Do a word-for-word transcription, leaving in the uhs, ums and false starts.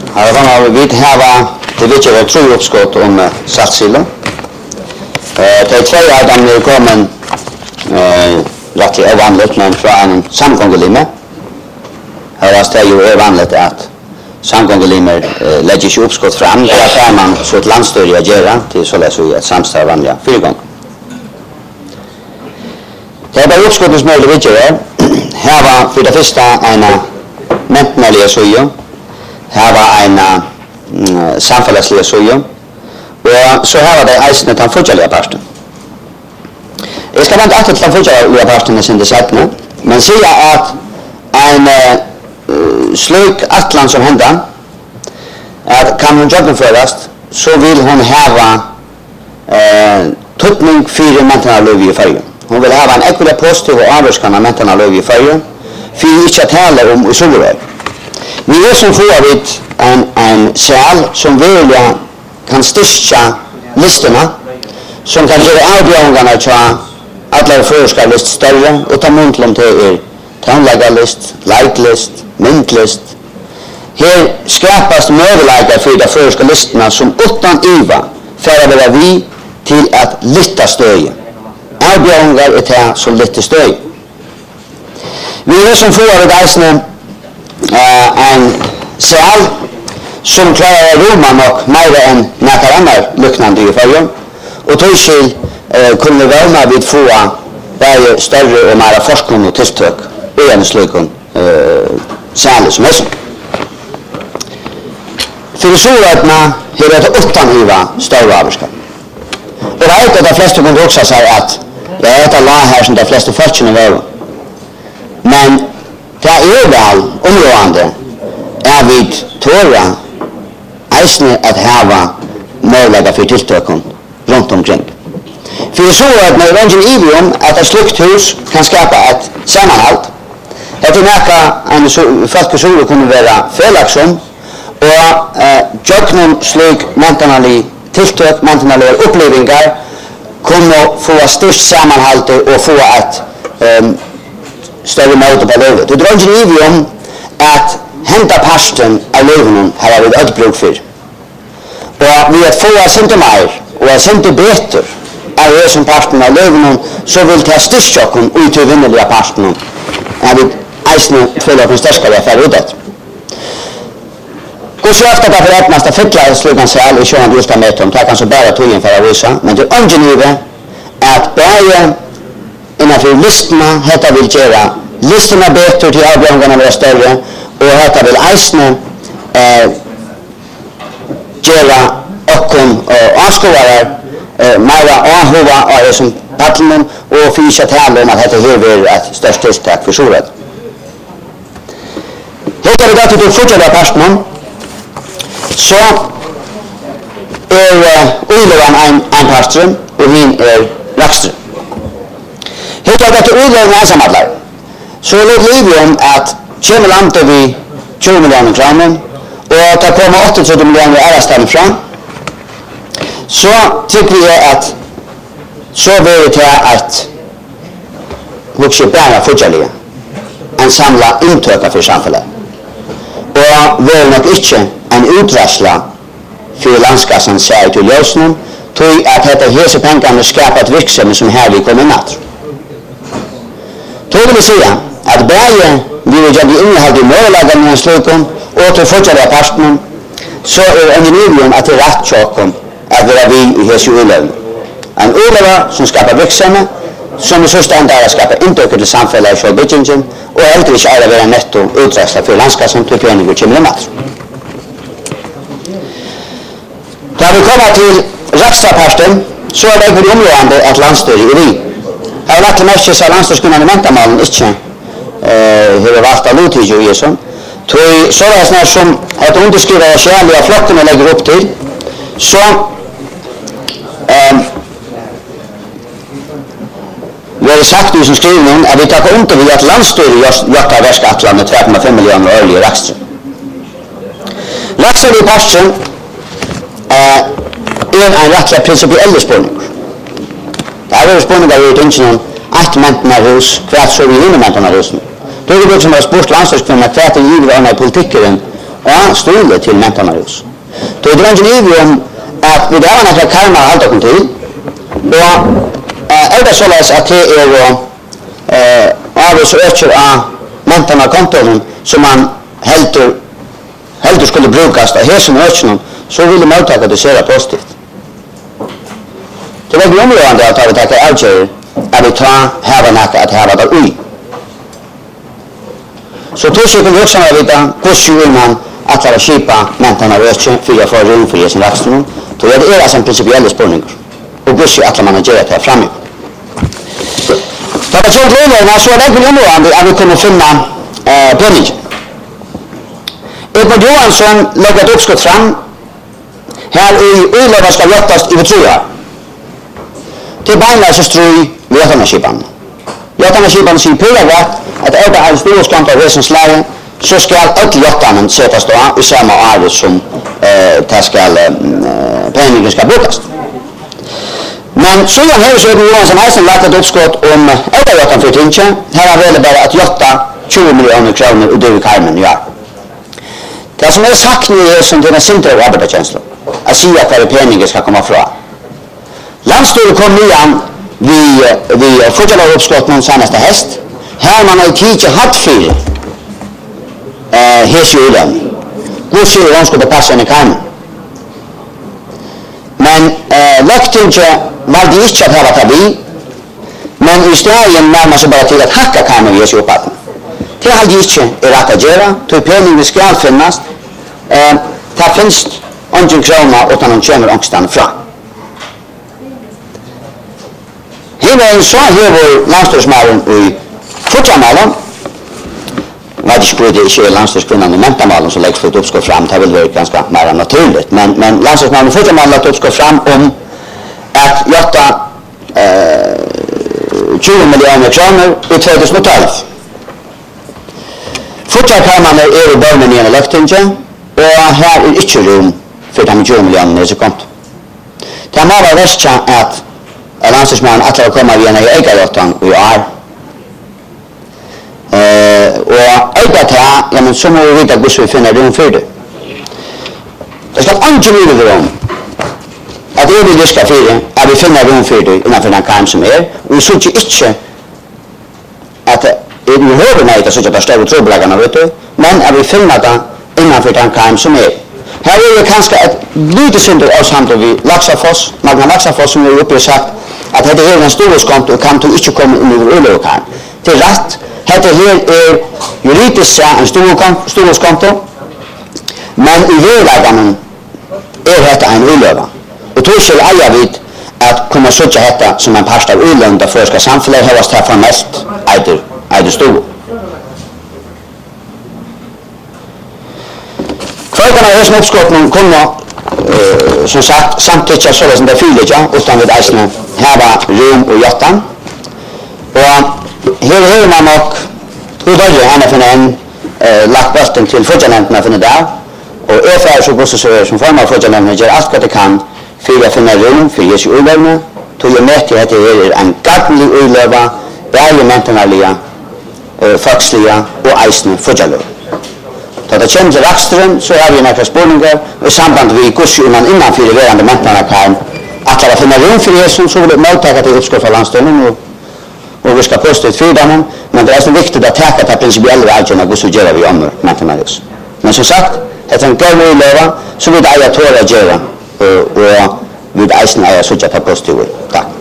Här var vi här det vet jag tror uppskott om saltsilla. Eh det är två av dem nu kommer eh rätt i vanligt men från samgångelime. Här är det ju vanligt att samgångelimer eh, lägger sig uppskott fram för att här man så ett landstörre att göra till så läs ju ett samstag vanliga fyrgång. Det är bara uppskottens möjlighet att göra. Här var för det första en mentaliga söja. Här var en mm, samfälliga söja. Och så här var det eisen den fortsatta parten. Jag ska inte aktivt den fortsatta parten i sin desättning, men säga att en uh, slök atlan som hända att kan hon genomföras så vill hon häva uh, tuttning för mentalna löv i färgen. Hon vill ha en ekvila positiv och avvarskande mentalna löv i färgen för inte att tala om usurer. Vi är som får vid en, en säl som vill kan styrka listorna som kan göra avgångarna till alla förska list större och ta muntlom till er tonläggarlist, lightlist, myntlist. Här skapas möjligheter för de förska listorna som utan iva för att vara vi till att lytta stöj. Avgångar är det som lytter stöj. Vi är som får vid eisne uh, en säl som klarar Roman och mer än några andra liknande i färgen. Och tog eh, kunde värna vid få varje större och mer forskning och tilltök i en slukon eh, särskilt som är så. För så att man har det utan iva större avvarskap. Och jag vet att de flesta kunde också säga att jag är ett land här som de flesta folkna var. Men det är väl områdande är vid tåra eisne att hava möjliga för tilltöken runt omkring. För så att när det är idiom att ett slukt hus kan skapa ett sammanhalt. Det är näka en folkesolo kunde vara felaksom och eh, jöknum sluk mentanali tilltök, mentanali upplevingar kommer få störst sammanhalt och få ett um, större måte på livet. Det är inte idiom att hämta parsten av livet har vi ett bruk för. Och vi att få inte mer och att inte bättre av det som parten av livet så vill ta styrstjocken ut till vinnliga parten. Jag vill eisne följa på störskare för utåt. Och så ofta därför att man ska fylla slugan säl och köra just med dem. Det kan så bara tog för att visa. Men det är ungefär att bara innanför listorna heter vill göra listorna bättre till avgångarna vara större och heter vill eisne eh, göra okkom och avskåare eh, mera avhova av det som paddlen och fyra tal om att det är ett störst tillstag för solet. Heter vi då till det fortsatta parten så är Ulevan en, en parström och hin är Laxström. Heter vi då till Ulevan ensamadlar så är det livet om att kommer landet vid tjugo miljoner kronor och det kommer åttiotvå miljoner ärastan fram så tycker vi att så vill det att vuxna bärna fortsättliga en samla intöka för samhället och vill nog inte en utrassla för landskassan säger till lösningen tog att detta hese pengarna skapat virksomhet som här vi kommer natt. Tog vill säga att bärge vi vill göra innehåll i möjligheten med en slukon och till fortsatta parten så är en million att det är rätt tjocken att vara vi i hese ulöven. En ulöva som skapar virksomhet som i sista ända är att skapa intöker till samfället för byggingen och helt inte är att vara netto utrassla för landskassan till penning och kimmer natt. Då vi kommer till Rackstraparten så är det ett område att landstyr i vi. Jag har lagt till mest så landstyrskunnande mentamalen inte hur valt av Lutig och Jesson. Tog så är det som att underskriva och kärliga flocken och lägger upp till så um, vi har sagt i som skrivning att vi tar inte vid att landstyr i Götta Västgatland med tre komma fem miljoner årlig i Rackström. Rackström i parten är en rättliga principiella spårningar. Det här är spårningar vi har inte någon att mentorna hus, kvart så vi hinner mentorna hus nu. Då är det som har spurt landstyrskvinna kvart är givet av i politiken og stole til mentanarhus. Då är det inte liv om att vi har några karmar allt och till. Och är det så att det är av oss ökar av mentanarkontoren som man helter helter skulle brukas av hesen ökningen, så vill man ta det ser positivt. Det var glömmerande att vi tar avgör att vi tar här något att här där ui. Så då ska vi också veta hur man att vara skipa mentanarhus för att få rum för sin verksamhet. Då är det alltså en principiell spårning. Och hur ska att man gör det här framme. För att så glömmer så är det glömmerande att vi kommer finna eh penning. Edmund Johansson lägger ett uppskott fram här i Ullava ska göttas i Betrua. Till beinleis så strui Jotanskipan. Jotanskipan sin pålägga att äta all storskant av resens slag så ska allt jottanen sättas då i samma år som eh det ska eh, penningen ska brukas. Men så jag har så Johansson Eisen lagt ett uppskott om äta jottan för tinche. Här har väl bara att jotta tjugo miljoner kronor och det Carmen ja. Det som är sagt nu är som den centrala arbetarkänslan. Att säga att penningen ska komma fram. Landsstyret kom igen vi vi fortsätter uppskott någon senaste häst. Här man har tidigt haft fyra eh hesjulen. Hur ser de skulle passa in i kan. Men eh Löktinge var det inte att ha tabi. Men istället när man så bara till att hacka kan och ge sig upp. Det har inte är att göra. Till penningen ska finnas. Eh det finns ingen krona utan en kommer ångstan fram. Hela så här vår landstingsmalen i Fortsamalen. Vad det skulle det är landstingskunnan och mentamalen så läggs för ett uppskott fram. Det vill vara ganska mer naturligt. Men, men landstingsmalen i Fortsamalen har ett uppskott fram om att götta eh, tjugo miljoner kronor i tjugohundratolv. Fortsamalen är i början i en Löktinge och här är inte rum för de tjugo miljoner som kom. Det har varit värst att landstingsmannen att komma igen i ägarjottan i år. Eh och ägat här, ja men så må vi veta hur vi finner rum för det. Det ska inte bli rum. Att det är det ska för det, att vi finner rum för det innanför den kam som är. Och vi såg inte att det är ju högre nej att sådär större trubbelagarna vet du. Men att vi finner det innanför den kam som är. Här är det kanske ett litet synder av samtidigt vid Laxafoss. Magna Laxafoss som är uppe och sagt att det är en storhuskonto och kan du inte komma in i Ullökan. Det är rätt. Det här är juridiskt en storhuskonto. Men i väglagarna är detta en Ullöva. Och då ser jag vid att kunna söka detta som en part av Ullön där för ska samfället höras till för mest eider stor. Kvarkarna är som uppskottning kunna Uh, som sagt, samtidigt så som det fyller jag utan vid eisne här var rum och jottan. Och här har man och hur var det han för en uh, lagt bollen till förjänämnderna för det där. Och öfär så måste så som form av förjänämnderna gör allt vad det kan för att finna rum för Jesu ulövna. Tog jag med till att det är en gagnlig ulöva, bergementarliga, uh, faxliga och eisne förjänämnder. Så det kommer till rakström så har vi några spårningar i samband med hur man innanför det verande mentarna kan att det finna rum för Jesus så vill mottaka till uppskott för landstånden och, och vi ska posta ett fyrdamon men det är så viktigt att täcka det principiella vägen och så gör vi om mentarna Jesus. Men som sagt, det är en god löva så vill jag tåra göra och, och vill eisen är så att jag tar positivt. Tack.